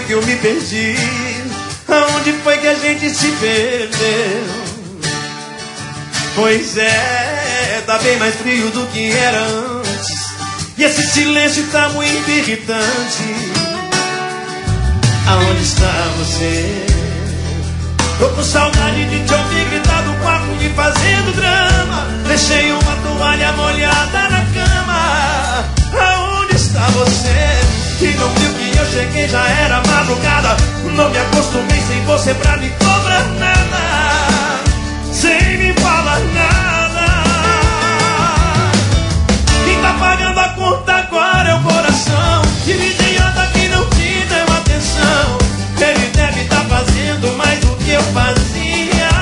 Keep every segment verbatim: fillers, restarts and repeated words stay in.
que eu me perdi? Aonde foi que a gente se perdeu? Pois é, tá bem mais frio do que era antes. E esse silêncio tá muito irritante. Aonde está você? Tô com saudade de te ouvir gritar do quarto me fazendo drama. Deixei uma toalha molhada na cama. Aonde está você? E não viu que eu cheguei, já era madrugada. Não me acostumei sem você pra me cobrar nada, sem me falar nada. Quem tá pagando a conta agora é o coração. Que me idiota que não te deu atenção. Ele deve tá fazendo mais do que eu fazia,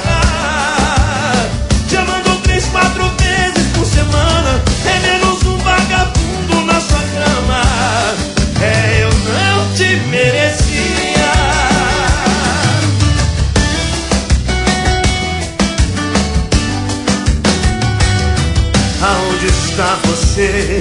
chamando três, quatro vezes por semana. É menos um vagabundo na sua cama. É, eu não te merecia. Aonde está você?